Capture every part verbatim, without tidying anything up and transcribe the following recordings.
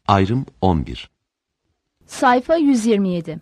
Ayrım on bir. Sayfa yüz yirmi yedi.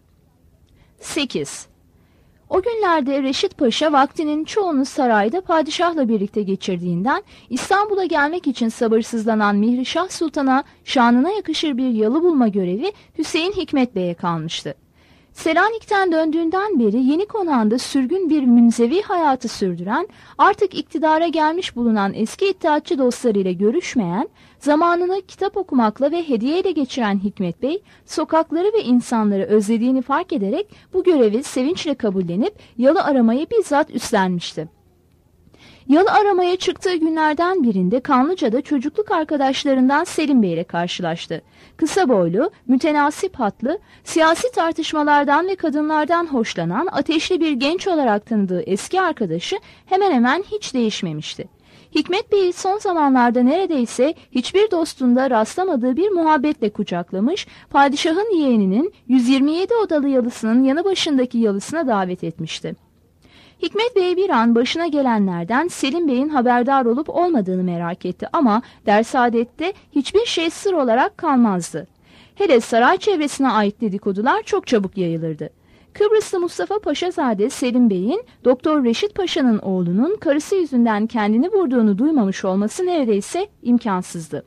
sekiz. O günlerde Reşit Paşa vaktinin çoğunu sarayda padişahla birlikte geçirdiğinden İstanbul'a gelmek için sabırsızlanan Mihrişah Sultan'a şanına yakışır bir yalı bulma görevi Hüseyin Hikmet Bey'e kalmıştı. Selanik'ten döndüğünden beri yeni konağında sürgün bir münzevi hayatı sürdüren, artık iktidara gelmiş bulunan eski iddiatçı dostlarıyla görüşmeyen, zamanını kitap okumakla ve hediyeyle geçiren Hikmet Bey, sokakları ve insanları özlediğini fark ederek bu görevi sevinçle kabullenip yalı aramayı bizzat üstlenmişti. Yalı aramaya çıktığı günlerden birinde Kanlıca'da çocukluk arkadaşlarından Selim Bey ile karşılaştı. Kısa boylu, mütenasip hatlı, siyasi tartışmalardan ve kadınlardan hoşlanan ateşli bir genç olarak tanıdığı eski arkadaşı hemen hemen hiç değişmemişti. Hikmet Bey'i son zamanlarda neredeyse hiçbir dostunda rastlamadığı bir muhabbetle kucaklamış, padişahın yeğeninin yüz yirmi yedi odalı yalısının yanı başındaki yalısına davet etmişti. Hikmet Bey bir an başına gelenlerden Selim Bey'in haberdar olup olmadığını merak etti ama dersaadette hiçbir şey sır olarak kalmazdı. Hele saray çevresine ait dedikodular çok çabuk yayılırdı. Kıbrıslı Mustafa Paşazade Selim Bey'in Doktor Reşit Paşa'nın oğlunun karısı yüzünden kendini vurduğunu duymamış olması neredeyse imkansızdı.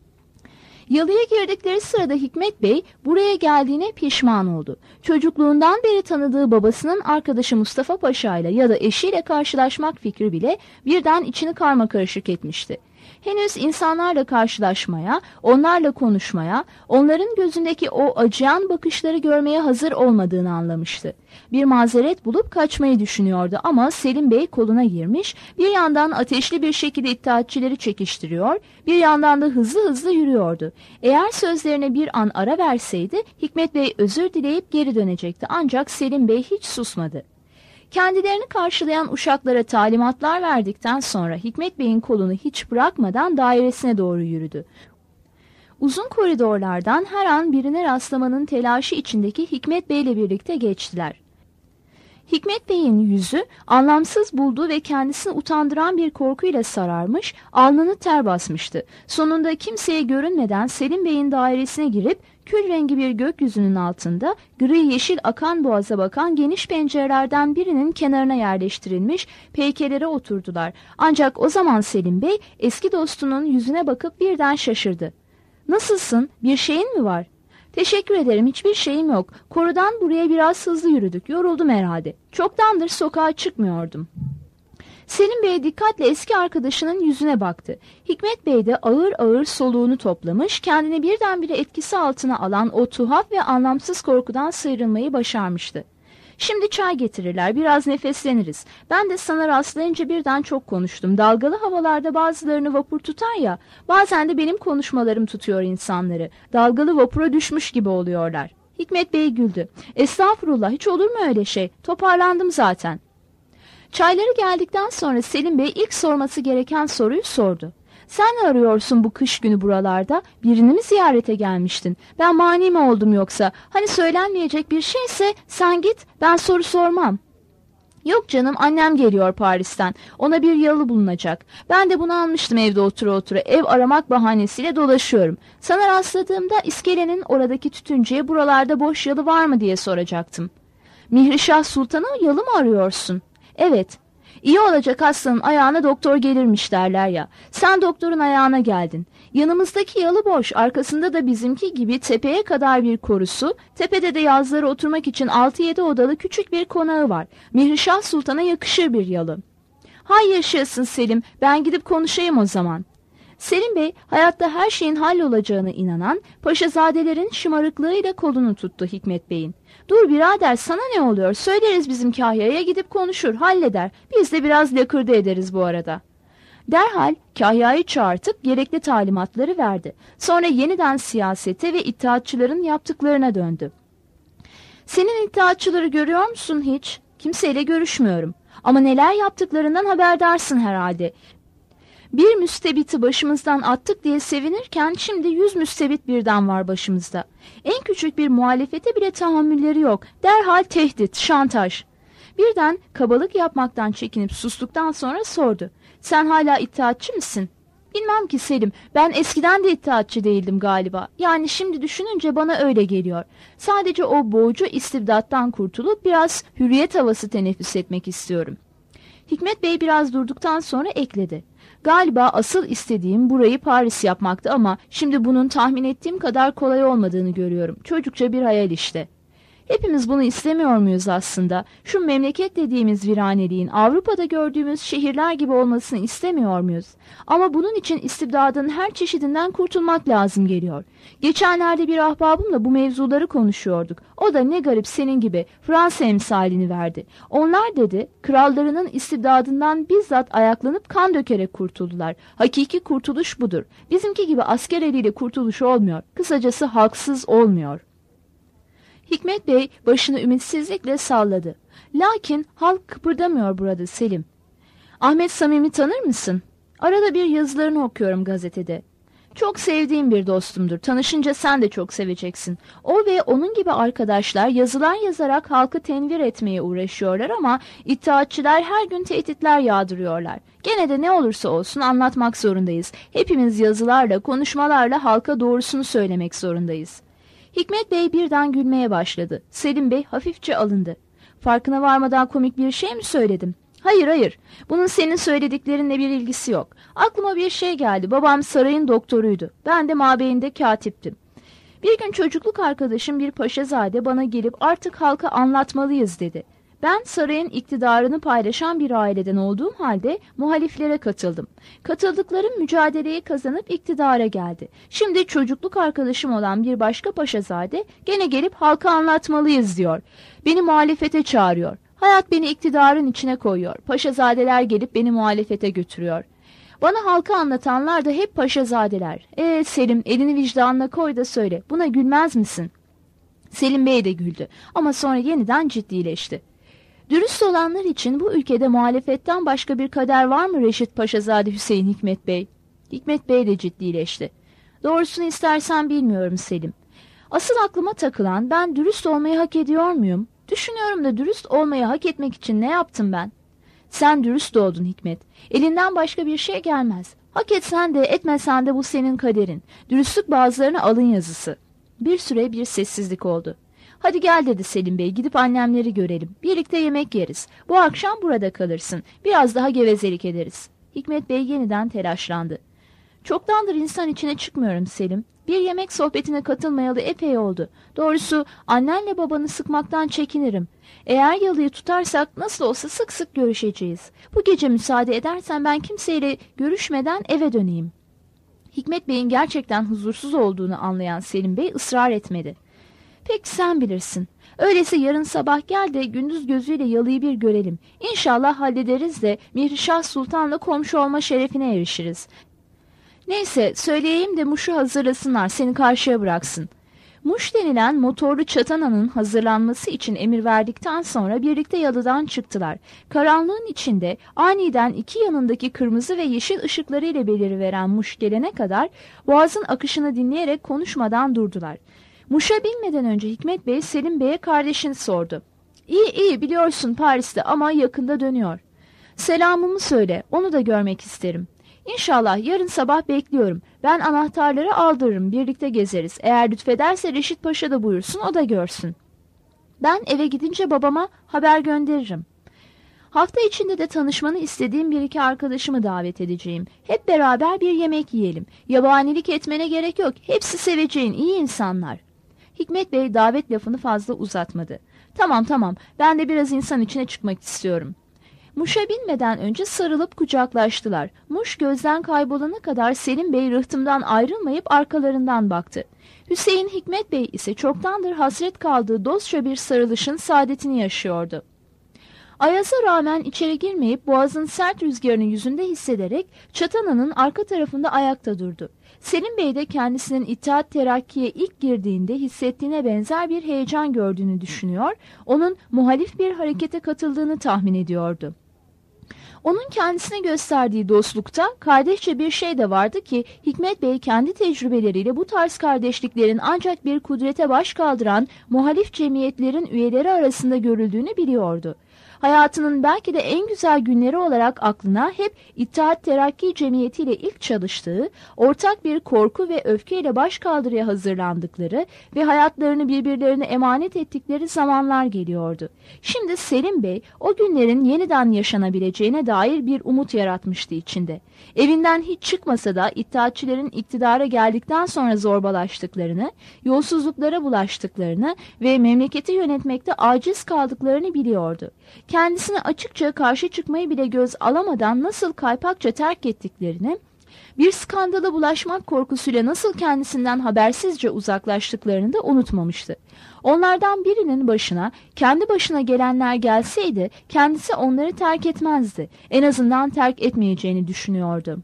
Yalıya girdikleri sırada Hikmet Bey buraya geldiğine pişman oldu. Çocukluğundan beri tanıdığı babasının arkadaşı Mustafa Paşa ile ya da eşiyle karşılaşmak fikri bile birden içini karmakarışık etmişti. Henüz insanlarla karşılaşmaya, onlarla konuşmaya, onların gözündeki o acıyan bakışları görmeye hazır olmadığını anlamıştı. Bir mazeret bulup kaçmayı düşünüyordu ama Selim Bey koluna girmiş, bir yandan ateşli bir şekilde iddiatçileri çekiştiriyor, bir yandan da hızlı hızlı yürüyordu. Eğer sözlerine bir an ara verseydi Hikmet Bey özür dileyip geri dönecekti ancak Selim Bey hiç susmadı. Kendilerini karşılayan uşaklara talimatlar verdikten sonra Hikmet Bey'in kolunu hiç bırakmadan dairesine doğru yürüdü. Uzun koridorlardan her an birine rastlamanın telaşı içindeki Hikmet Bey ile birlikte geçtiler. Hikmet Bey'in yüzü anlamsız bulduğu ve kendisini utandıran bir korkuyla sararmış, alnını ter basmıştı. Sonunda kimseye görünmeden Selim Bey'in dairesine girip kül rengi bir gökyüzünün altında gri yeşil akan boğaza bakan geniş pencerelerden birinin kenarına yerleştirilmiş peykelere oturdular. Ancak o zaman Selim Bey eski dostunun yüzüne bakıp birden şaşırdı. "Nasılsın? Bir şeyin mi var?" "Teşekkür ederim, hiçbir şeyim yok. Korudan buraya biraz hızlı yürüdük. Yoruldum herhalde. Çoktandır sokağa çıkmıyordum." Selim Bey dikkatle eski arkadaşının yüzüne baktı. Hikmet Bey de ağır ağır soluğunu toplamış, kendini birdenbire etkisi altına alan o tuhaf ve anlamsız korkudan sıyrılmayı başarmıştı. "Şimdi çay getirirler, biraz nefesleniriz. Ben de sana rastlayınca birden çok konuştum. Dalgalı havalarda bazılarını vapur tutar ya, bazen de benim konuşmalarım tutuyor insanları. Dalgalı vapura düşmüş gibi oluyorlar." Hikmet Bey güldü. "Estağfurullah, hiç olur mu öyle şey? Toparlandım zaten." Çayları geldikten sonra Selim Bey ilk sorması gereken soruyu sordu. "Sen ne arıyorsun bu kış günü buralarda? Birini mi ziyarete gelmiştin? Ben mani mi oldum yoksa? Hani söylenmeyecek bir şeyse sen git, ben soru sormam." "Yok canım, annem geliyor Paris'ten. Ona bir yalı bulunacak. Ben de bunu almıştım evde otura otura. Ev aramak bahanesiyle dolaşıyorum. Sana rastladığımda iskelenin oradaki tütüncüye buralarda boş yalı var mı diye soracaktım." "Mihrişah Sultan'a yalı mı arıyorsun?" "Evet. İyi olacak hastanın ayağına doktor gelirmiş derler ya. Sen doktorun ayağına geldin. Yanımızdaki yalı boş, arkasında da bizimki gibi tepeye kadar bir korusu, tepede de yazları oturmak için altı yedi odalı küçük bir konağı var. Mihrişah Sultan'a yakışır bir yalı." "Hay yaşasın Selim, ben gidip konuşayım o zaman." Selim Bey hayatta her şeyin hallolacağına inanan paşazadelerin şımarıklığıyla kolunu tuttu Hikmet Bey'in. "Dur birader, sana ne oluyor? Söyleriz bizim kahyaya, gidip konuşur, halleder. Biz de biraz lakırdı ederiz bu arada." Derhal kahyayı çağırtıp gerekli talimatları verdi. Sonra yeniden siyasete ve iddiatçıların yaptıklarına döndü. "Senin iddiatçıları görüyor musun hiç?" "Kimseyle görüşmüyorum. Ama neler yaptıklarından haberdarsın herhalde. Bir müstebiti başımızdan attık diye sevinirken şimdi yüz müstebit birden var başımızda. En küçük bir muhalefete bile tahammülleri yok. Derhal tehdit, şantaj." Birden kabalık yapmaktan çekinip sustuktan sonra sordu. "Sen hala iddiatçı mısın?" Bilmem ki Selim, ben eskiden de iddiatçı değildim galiba. Yani şimdi düşününce bana öyle geliyor. Sadece o boğucu istibdattan kurtulup biraz hürriyet havası teneffüs etmek istiyorum. Hikmet Bey biraz durduktan sonra ekledi. Galiba asıl istediğim burayı Paris yapmaktı ama şimdi bunun tahmin ettiğim kadar kolay olmadığını görüyorum. Çocukça bir hayal işte. Hepimiz bunu istemiyor muyuz aslında? Şu memleket dediğimiz viraneliğin Avrupa'da gördüğümüz şehirler gibi olmasını istemiyor muyuz? Ama bunun için istibdadın her çeşidinden kurtulmak lazım geliyor. Geçenlerde bir ahbabımla bu mevzuları konuşuyorduk. O da ne garip senin gibi Fransa emsalini verdi. Onlar dedi, krallarının istibdadından bizzat ayaklanıp kan dökerek kurtuldular. Hakiki kurtuluş budur. Bizimki gibi asker eliyle kurtuluş olmuyor. Kısacası halksız olmuyor. Hikmet Bey başını ümitsizlikle salladı. Lakin halk kıpırdamıyor burada Selim. Ahmet Samim'i tanır mısın? Arada bir yazılarını okuyorum gazetede. Çok sevdiğim bir dostumdur. Tanışınca sen de çok seveceksin. O ve onun gibi arkadaşlar yazılar yazarak halkı tenvir etmeye uğraşıyorlar ama iddiatçılar her gün tehditler yağdırıyorlar. Gene de ne olursa olsun anlatmak zorundayız. Hepimiz yazılarla, konuşmalarla halka doğrusunu söylemek zorundayız. Hikmet Bey birden gülmeye başladı. Selim Bey hafifçe alındı. Farkına varmadan komik bir şey mi söyledim? Hayır hayır. Bunun senin söylediklerinle bir ilgisi yok. Aklıma bir şey geldi. Babam sarayın doktoruydu. Ben de mabeyinde katiptim. Bir gün çocukluk arkadaşım bir paşazade bana gelip artık halka anlatmalıyız dedi. Ben sarayın iktidarını paylaşan bir aileden olduğum halde muhaliflere katıldım. Katıldıklarım mücadeleyi kazanıp iktidara geldi. Şimdi çocukluk arkadaşım olan bir başka paşazade gene gelip halka anlatmalıyız diyor. Beni muhalefete çağırıyor. Hayat beni iktidarın içine koyuyor. Paşazadeler gelip beni muhalefete götürüyor. Bana halka anlatanlar da hep paşazadeler. Ee Selim, elini vicdanına koy da söyle. Buna gülmez misin? Selim Bey de güldü ama sonra yeniden ciddileşti. Dürüst olanlar için bu ülkede muhalefetten başka bir kader var mı Reşit Paşazade Hüseyin Hikmet Bey? Hikmet Bey de ciddileşti. Doğrusunu istersen bilmiyorum Selim. Asıl aklıma takılan ben dürüst olmayı hak ediyor muyum? Düşünüyorum da dürüst olmayı hak etmek için ne yaptım ben? Sen dürüst doğdun Hikmet. Elinden başka bir şey gelmez. Hak etsen de etmesen de bu senin kaderin. Dürüstlük bazılarına alın yazısı. Bir süre bir sessizlik oldu. Hadi gel dedi Selim Bey, gidip annemleri görelim. Birlikte yemek yeriz. Bu akşam burada kalırsın. Biraz daha gevezelik ederiz. Hikmet Bey yeniden telaşlandı. Çoktandır insan içine çıkmıyorum Selim. Bir yemek sohbetine katılmayalı epey oldu. Doğrusu annenle babanı sıkmaktan çekinirim. Eğer yalıyı tutarsak nasıl olsa sık sık görüşeceğiz. Bu gece müsaade edersen ben kimseyle görüşmeden eve döneyim. Hikmet Bey'in gerçekten huzursuz olduğunu anlayan Selim Bey ısrar etmedi. Peki sen bilirsin. Öyleyse yarın sabah gel de gündüz gözüyle yalıyı bir görelim. İnşallah hallederiz de Mihrişah Sultan'la komşu olma şerefine erişiriz. Neyse söyleyeyim de Muş'u hazırlasınlar, seni karşıya bıraksın. Muş denilen motorlu çatananın hazırlanması için emir verdikten sonra birlikte yalıdan çıktılar. Karanlığın içinde aniden iki yanındaki kırmızı ve yeşil ışıklarıyla beliriveren Muş gelene kadar boğazın akışını dinleyerek konuşmadan durdular. Muş'a binmeden önce Hikmet Bey Selim Bey'e kardeşini sordu. İyi iyi biliyorsun Paris'te ama yakında dönüyor. Selamımı söyle, onu da görmek isterim. İnşallah yarın sabah bekliyorum. Ben anahtarları aldırırım, birlikte gezeriz. Eğer lütfederse Reşit Paşa da buyursun, o da görsün. Ben eve gidince babama haber gönderirim. Hafta içinde de tanışmanı istediğim bir iki arkadaşımı davet edeceğim. Hep beraber bir yemek yiyelim. Yabanilik etmene gerek yok. Hepsi seveceğin iyi insanlar. Hikmet Bey davet lafını fazla uzatmadı. Tamam tamam, ben de biraz insan içine çıkmak istiyorum. Muş'a binmeden önce sarılıp kucaklaştılar. Muş gözden kaybolana kadar Selim Bey rıhtımdan ayrılmayıp arkalarından baktı. Hüseyin Hikmet Bey ise çoktandır hasret kaldığı dostça bir sarılışın saadetini yaşıyordu. Ayaz'a rağmen içeri girmeyip boğazın sert rüzgarını yüzünde hissederek çatananın arka tarafında ayakta durdu. Selim Bey de kendisinin İttihat Terakki'ye ilk girdiğinde hissettiğine benzer bir heyecan gördüğünü düşünüyor, onun muhalif bir harekete katıldığını tahmin ediyordu. Onun kendisine gösterdiği dostlukta kardeşçe bir şey de vardı ki Hikmet Bey kendi tecrübeleriyle bu tarz kardeşliklerin ancak bir kudrete baş kaldıran muhalif cemiyetlerin üyeleri arasında görüldüğünü biliyordu. Hayatının belki de en güzel günleri olarak aklına hep İttihat Terakki Cemiyeti ile ilk çalıştığı, ortak bir korku ve öfkeyle başkaldırıya hazırlandıkları ve hayatlarını birbirlerine emanet ettikleri zamanlar geliyordu. Şimdi Selim Bey o günlerin yeniden yaşanabileceğine dair bir umut yaratmıştı içinde. Evinden hiç çıkmasa da İttihatçilerin iktidara geldikten sonra zorbalaştıklarını, yolsuzluklara bulaştıklarını ve memleketi yönetmekte aciz kaldıklarını biliyordu. Kendisine açıkça karşı çıkmayı bile göz alamadan nasıl kaypakça terk ettiklerini, bir skandala bulaşmak korkusuyla nasıl kendisinden habersizce uzaklaştıklarını da unutmamıştı. Onlardan birinin başına kendi başına gelenler gelseydi kendisi onları terk etmezdi. En azından terk etmeyeceğini düşünüyordu.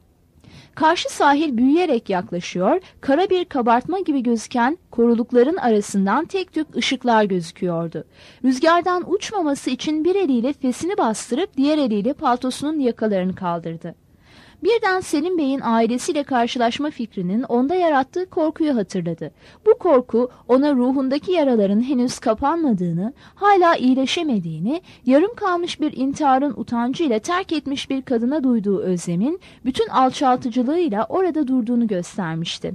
Karşı sahil büyüyerek yaklaşıyor, kara bir kabartma gibi gözüken korulukların arasından tek tük ışıklar gözüküyordu. Rüzgardan uçmaması için bir eliyle fesini bastırıp diğer eliyle paltosunun yakalarını kaldırdı. Birden Selim Bey'in ailesiyle karşılaşma fikrinin onda yarattığı korkuyu hatırladı. Bu korku ona ruhundaki yaraların henüz kapanmadığını, hala iyileşemediğini, yarım kalmış bir intiharın utancıyla terk etmiş bir kadına duyduğu özlemin bütün alçaltıcılığıyla orada durduğunu göstermişti.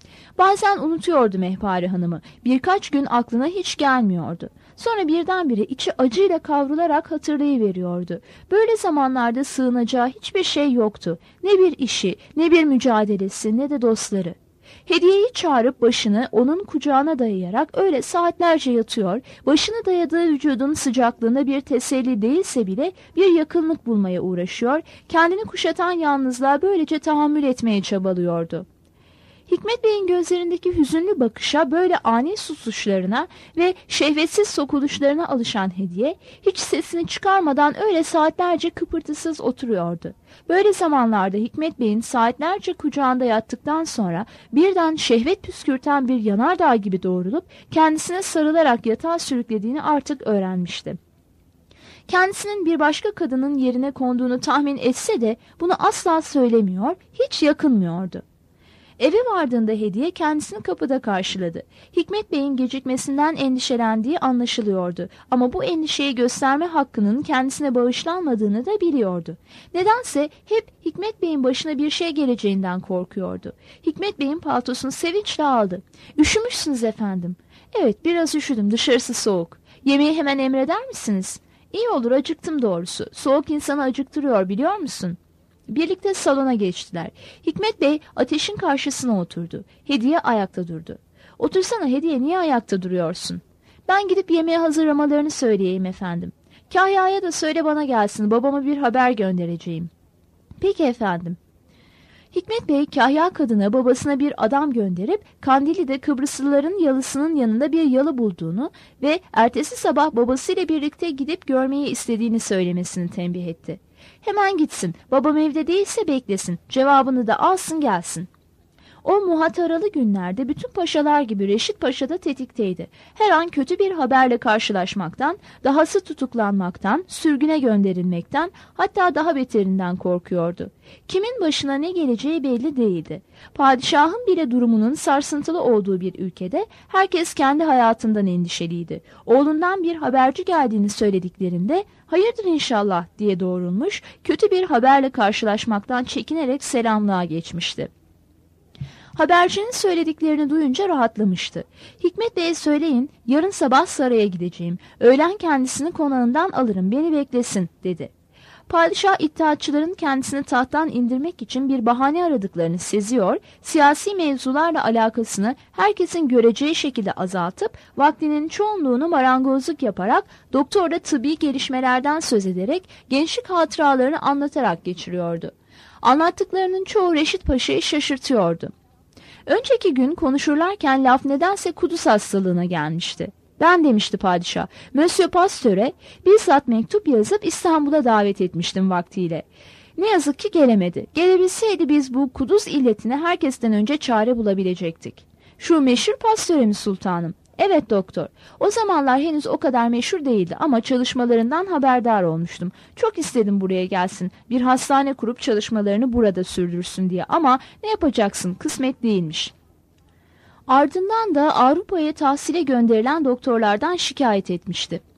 Bazen unutuyordu Mehpare Hanım'ı, birkaç gün aklına hiç gelmiyordu. Sonra birdenbire içi acıyla kavrularak hatırlayıveriyordu. Böyle zamanlarda sığınacağı hiçbir şey yoktu. Ne bir işi, ne bir mücadelesi, ne de dostları. Hediyeyi çağırıp başını onun kucağına dayayarak öyle saatlerce yatıyor, başını dayadığı vücudun sıcaklığında bir teselli değilse bile bir yakınlık bulmaya uğraşıyor, kendini kuşatan yalnızlığa böylece tahammül etmeye çabalıyordu. Hikmet Bey'in gözlerindeki hüzünlü bakışa, böyle ani susuşlarına ve şehvetsiz sokuluşlarına alışan Hediye, hiç sesini çıkarmadan öyle saatlerce kıpırtısız oturuyordu. Böyle zamanlarda Hikmet Bey'in saatlerce kucağında yattıktan sonra birden şehvet püskürten bir yanardağ gibi doğrulup kendisine sarılarak yatağa sürüklediğini artık öğrenmişti. Kendisinin bir başka kadının yerine konduğunu tahmin etse de bunu asla söylemiyor, hiç yakınmıyordu. Eve vardığında Hediye kendisini kapıda karşıladı. Hikmet Bey'in gecikmesinden endişelendiği anlaşılıyordu. Ama bu endişeyi gösterme hakkının kendisine bağışlanmadığını da biliyordu. Nedense hep Hikmet Bey'in başına bir şey geleceğinden korkuyordu. Hikmet Bey'in paltosunu sevinçle aldı. "Üşümüşsünüz efendim." "Evet, biraz üşüdüm, dışarısı soğuk." "Yemeği hemen emreder misiniz?" "İyi olur, acıktım doğrusu. Soğuk insanı acıktırıyor, biliyor musun?" Birlikte salona geçtiler. Hikmet Bey ateşin karşısına oturdu. Hediye ayakta durdu. "Otursana Hediye, niye ayakta duruyorsun?" "Ben gidip yemeği hazırlamalarını söyleyeyim efendim." "Kahya'ya da söyle bana gelsin, babama bir haber göndereceğim." "Peki efendim." Hikmet Bey Kahya kadına babasına bir adam gönderip Kandili'de Kıbrıslıların yalısının yanında bir yalı bulduğunu ve ertesi sabah babasıyla birlikte gidip görmeyi istediğini söylemesini tembih etti. "Hemen gitsin, babam evde değilse beklesin, cevabını da alsın gelsin." O muhataralı günlerde bütün paşalar gibi Reşit Paşa da tetikteydi. Her an kötü bir haberle karşılaşmaktan, dahası tutuklanmaktan, sürgüne gönderilmekten, hatta daha beterinden korkuyordu. Kimin başına ne geleceği belli değildi. Padişahın bile durumunun sarsıntılı olduğu bir ülkede herkes kendi hayatından endişeliydi. Oğlundan bir haberci geldiğini söylediklerinde "Hayırdır inşallah" diye doğrulmuş, kötü bir haberle karşılaşmaktan çekinerek selamlığa geçmişti. Habercinin söylediklerini duyunca rahatlamıştı. "Hikmet Bey'e söyleyin, yarın sabah saraya gideceğim. Öğlen kendisini konağından alırım, beni beklesin," dedi. Padişah İttihatçıların kendisini tahttan indirmek için bir bahane aradıklarını seziyor, siyasi mevzularla alakasını herkesin göreceği şekilde azaltıp, vaktinin çoğunluğunu marangozluk yaparak, doktorla tıbbi gelişmelerden söz ederek, gençlik hatıralarını anlatarak geçiriyordu. Anlattıklarının çoğu Reşit Paşa'yı şaşırtıyordu. Önceki gün konuşurlarken laf nedense kuduz hastalığına gelmişti. "Ben," demişti padişah, "Monsieur Pasteur'e bizzat mektup yazıp İstanbul'a davet etmiştim vaktiyle. Ne yazık ki gelemedi. Gelebilseydi biz bu kuduz illetine herkesten önce çare bulabilecektik." "Şu meşhur Pasteur'e mi sultanım?" "Evet doktor. O zamanlar henüz o kadar meşhur değildi ama çalışmalarından haberdar olmuştum. Çok istedim buraya gelsin, bir hastane kurup çalışmalarını burada sürdürsün diye, ama ne yapacaksın, kısmet değilmiş." Ardından da Avrupa'ya tahsile gönderilen doktorlardan şikayet etmişti.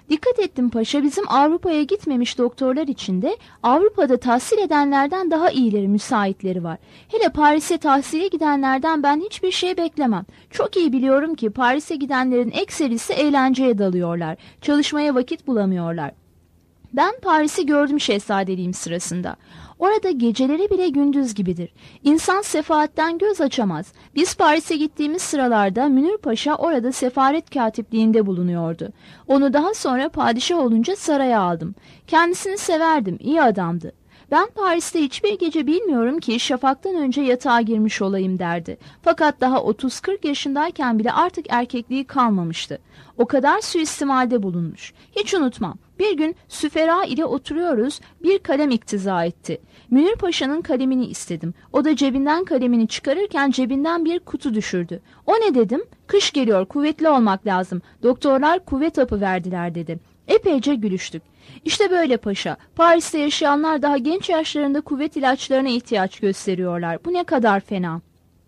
Dikkat ettim paşa, bizim Avrupa'ya gitmemiş doktorlar içinde Avrupa'da tahsil edenlerden daha iyileri, müsaitleri var. Hele Paris'e tahsile gidenlerden ben hiçbir şey beklemem. Çok iyi biliyorum ki Paris'e gidenlerin ekserisi eğlenceye dalıyorlar. Çalışmaya vakit bulamıyorlar. Ben Paris'i gördüm şehzadeliğim sırasında. Orada geceleri bile gündüz gibidir. İnsan sefaatten göz açamaz. Biz Paris'e gittiğimiz sıralarda Münir Paşa orada sefaret katipliğinde bulunuyordu. Onu daha sonra padişah olunca saraya aldım. Kendisini severdim, iyi adamdı. Ben Paris'te hiçbir gece bilmiyorum ki şafaktan önce yatağa girmiş olayım derdi. Fakat daha otuz kırk yaşındayken bile artık erkekliği kalmamıştı. O kadar suistimalde bulunmuş. Hiç unutmam. Bir gün süfera ile oturuyoruz, bir kalem iktiza etti. Münir Paşa'nın kalemini istedim. O da cebinden kalemini çıkarırken cebinden bir kutu düşürdü. O ne dedim? Kış geliyor, kuvvetli olmak lazım. Doktorlar kuvvet hapı verdiler dedi. Epeyce gülüştük. İşte böyle paşa, Paris'te yaşayanlar daha genç yaşlarında kuvvet ilaçlarına ihtiyaç gösteriyorlar. Bu ne kadar fena.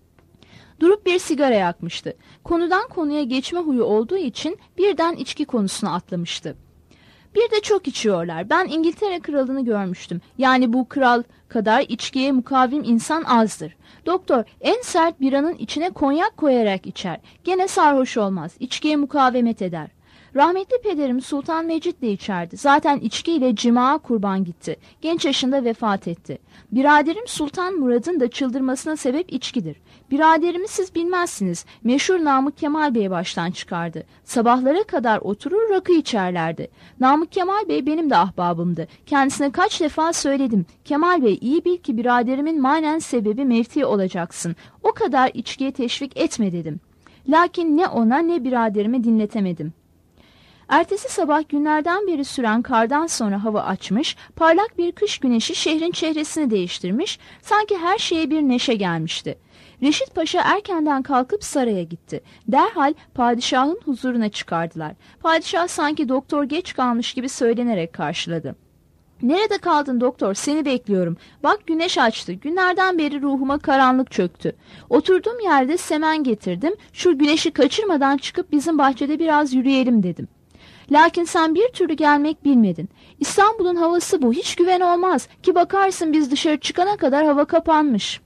Durup bir sigara yakmıştı. Konudan konuya geçme huyu olduğu için birden içki konusuna atlamıştı. Bir de çok içiyorlar. Ben İngiltere kralını görmüştüm. Yani bu kral kadar içkiye mukavim insan azdır. Doktor en sert biranın içine konyak koyarak içer. Gene sarhoş olmaz. İçkiye mukavemet eder. Rahmetli pederim Sultan Mecid de içerdi. Zaten içkiyle cimaa kurban gitti. Genç yaşında vefat etti. Biraderim Sultan Murad'ın da çıldırmasına sebep içkidir. Biraderimi siz bilmezsiniz. Meşhur Namık Kemal Bey baştan çıkardı. Sabahlara kadar oturur rakı içerlerdi. Namık Kemal Bey benim de ahbabımdı. Kendisine kaç defa söyledim. Kemal Bey iyi bil ki biraderimin manen sebebi mevti olacaksın. O kadar içkiye teşvik etme dedim. Lakin ne ona ne biraderimi dinletemedim. Ertesi sabah günlerden beri süren kardan sonra hava açmış, parlak bir kış güneşi şehrin çehresini değiştirmiş, sanki her şeye bir neşe gelmişti. Reşit Paşa erkenden kalkıp saraya gitti. Derhal padişahın huzuruna çıkardılar. Padişah sanki doktor geç kalmış gibi söylenerek karşıladı. "Nerede kaldın doktor? Seni bekliyorum. Bak güneş açtı. Günlerden beri ruhuma karanlık çöktü. Oturduğum yerde semen getirdim. Şu güneşi kaçırmadan çıkıp bizim bahçede biraz yürüyelim dedim. Lakin sen bir türlü gelmek bilmedin. İstanbul'un havası bu. Hiç güven olmaz. Ki bakarsın biz dışarı çıkana kadar hava kapanmış."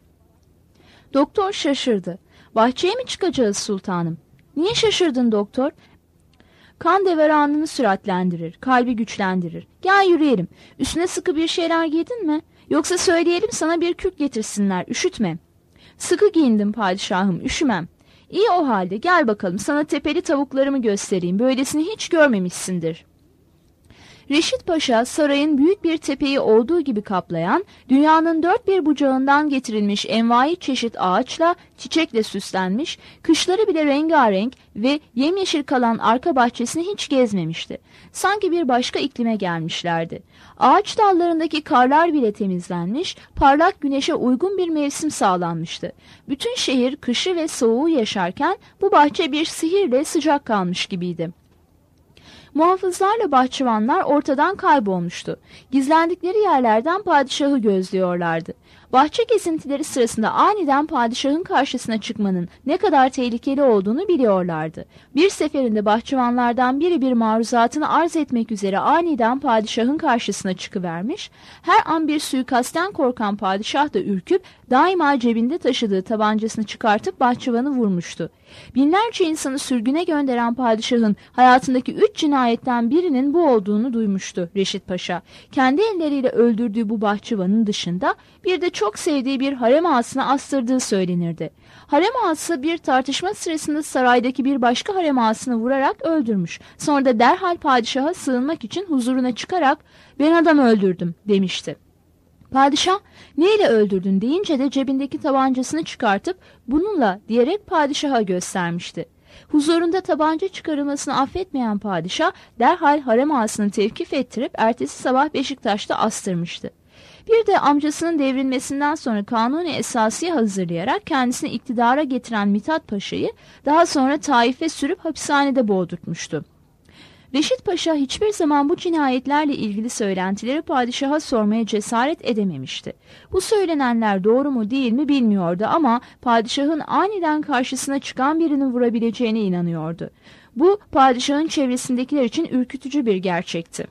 Doktor şaşırdı. "Bahçeye mi çıkacağız sultanım?" "Niye şaşırdın doktor?" "Kan deveranını süratlendirir, kalbi güçlendirir. Gel yürüyelim. Üstüne sıkı bir şeyler giydin mi? Yoksa söyleyelim sana bir kürk getirsinler, üşütme." "Sıkı giyindim padişahım, üşümem." "İyi o halde gel bakalım, sana tepeli tavuklarımı göstereyim. Böylesini hiç görmemişsindir." Reşit Paşa sarayın büyük bir tepeyi olduğu gibi kaplayan, dünyanın dört bir bucağından getirilmiş envai çeşit ağaçla, çiçekle süslenmiş, kışları bile rengarenk ve yemyeşil kalan arka bahçesini hiç gezmemişti. Sanki bir başka iklime gelmişlerdi. Ağaç dallarındaki karlar bile temizlenmiş, parlak güneşe uygun bir mevsim sağlanmıştı. Bütün şehir kışı ve soğuğu yaşarken bu bahçe bir sihirle sıcak kalmış gibiydi. Muhafızlarla bahçıvanlar ortadan kaybolmuştu. Gizlendikleri yerlerden padişahı gözlüyorlardı. Bahçe gezintileri sırasında aniden padişahın karşısına çıkmanın ne kadar tehlikeli olduğunu biliyorlardı. Bir seferinde bahçıvanlardan biri bir maruzatını arz etmek üzere aniden padişahın karşısına çıkıvermiş, her an bir suikastten korkan padişah da ürküp daima cebinde taşıdığı tabancasını çıkartıp bahçıvanı vurmuştu. Binlerce insanı sürgüne gönderen padişahın hayatındaki üç cinayetten birinin bu olduğunu duymuştu Reşit Paşa. Kendi elleriyle öldürdüğü bu bahçıvanın dışında bir de çok sevdiği bir harem ağasına astırdığı söylenirdi. Harem ağası bir tartışma sırasında saraydaki bir başka harem ağasını vurarak öldürmüş. Sonra da derhal padişaha sığınmak için huzuruna çıkarak "Ben adam öldürdüm" demişti. Padişah "Neyle öldürdün?" deyince de cebindeki tabancasını çıkartıp "Bununla" diyerek padişaha göstermişti. Huzurunda tabanca çıkarılmasını affetmeyen padişah derhal harem ağasını tevkif ettirip ertesi sabah Beşiktaş'ta astırmıştı. Bir de amcasının devrilmesinden sonra kanuni esasiye hazırlayarak kendisini iktidara getiren Mithat Paşa'yı daha sonra Taif'e sürüp hapishanede boğdurtmuştu. Reşit Paşa hiçbir zaman bu cinayetlerle ilgili söylentileri padişaha sormaya cesaret edememişti. Bu söylenenler doğru mu değil mi bilmiyordu ama padişahın aniden karşısına çıkan birini vurabileceğine inanıyordu. Bu padişahın çevresindekiler için ürkütücü bir gerçekti.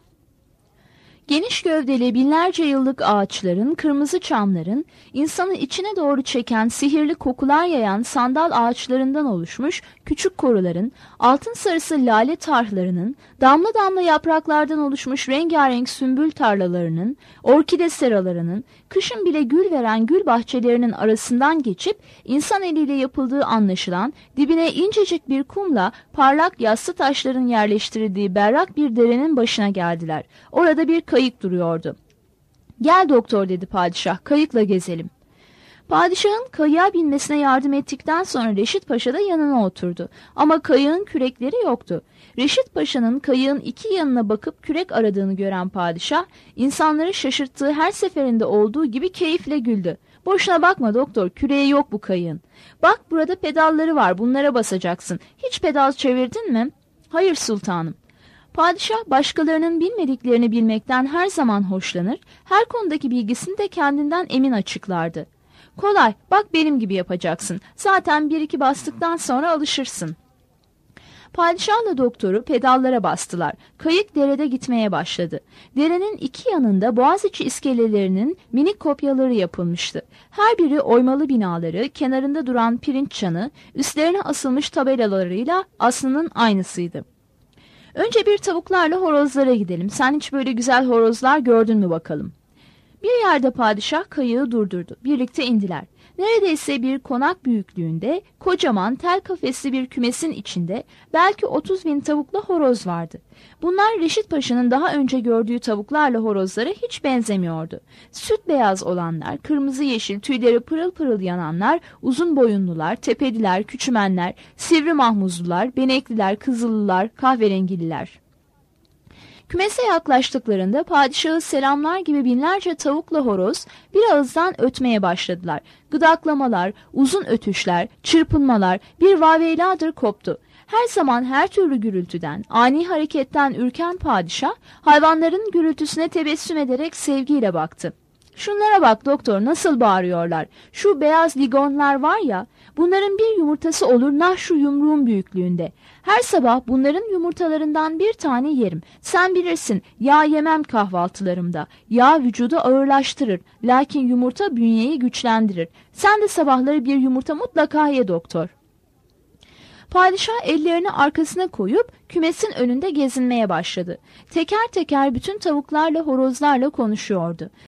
Geniş gövdeli binlerce yıllık ağaçların, kırmızı çamların, insanı içine doğru çeken sihirli kokular yayan sandal ağaçlarından oluşmuş küçük koruların, altın sarısı lale tarhlarının, damla damla yapraklardan oluşmuş rengarenk sümbül tarlalarının, orkide seralarının, kışın bile gül veren gül bahçelerinin arasından geçip insan eliyle yapıldığı anlaşılan dibine incecik bir kumla parlak yassı taşların yerleştirildiği berrak bir derenin başına geldiler. Orada bir kayık duruyordu. "Gel doktor," dedi padişah, "kayıkla gezelim." Padişahın kayığa binmesine yardım ettikten sonra Reşit Paşa da yanına oturdu. Ama kayığın kürekleri yoktu. Reşit Paşa'nın kayığın iki yanına bakıp kürek aradığını gören padişah, insanları şaşırttığı her seferinde olduğu gibi keyifle güldü. "Boşuna bakma doktor, küreği yok bu kayığın. Bak, burada pedalları var, bunlara basacaksın. Hiç pedal çevirdin mi?" "Hayır sultanım." Padişah başkalarının bilmediklerini bilmekten her zaman hoşlanır, her konudaki bilgisini de kendinden emin açıklardı. "Kolay, bak benim gibi yapacaksın. Zaten bir iki bastıktan sonra alışırsın." Padişahla doktoru pedallara bastılar. Kayık derede gitmeye başladı. Derenin iki yanında Boğaziçi iskelelerinin minik kopyaları yapılmıştı. Her biri oymalı binaları, kenarında duran pirinç çanı, üstlerine asılmış tabelalarıyla aslının aynısıydı. "Önce bir tavuklarla horozlara gidelim. Sen hiç böyle güzel horozlar gördün mü bakalım?" Bir yerde padişah kayığı durdurdu. Birlikte indiler. Neredeyse bir konak büyüklüğünde, kocaman tel kafesli bir kümesin içinde belki otuz bin tavukla horoz vardı. Bunlar Reşit Paşa'nın daha önce gördüğü tavuklarla horozlara hiç benzemiyordu. Süt beyaz olanlar, kırmızı yeşil tüyleri pırıl pırıl yananlar, uzun boyunlular, tepediler, küçümenler, sivri mahmuzlular, benekliler, kızıllılar, kahverengililer. Kümese yaklaştıklarında padişahı selamlar gibi binlerce tavukla horoz bir ağızdan ötmeye başladılar. Gıdaklamalar, uzun ötüşler, çırpınmalar bir vaveyladır koptu. Her zaman her türlü gürültüden, ani hareketten ürken padişah hayvanların gürültüsüne tebessüm ederek sevgiyle baktı. "Şunlara bak doktor, nasıl bağırıyorlar. Şu beyaz ligonlar var ya, bunların bir yumurtası olur nah şu yumruğun büyüklüğünde. Her sabah bunların yumurtalarından bir tane yerim. Sen bilirsin, yağ yemem kahvaltılarımda. Yağ vücudu ağırlaştırır, lakin yumurta bünyeyi güçlendirir. Sen de sabahları bir yumurta mutlaka ye doktor." Padişah ellerini arkasına koyup kümesin önünde gezinmeye başladı. Teker teker bütün tavuklarla horozlarla konuşuyordu.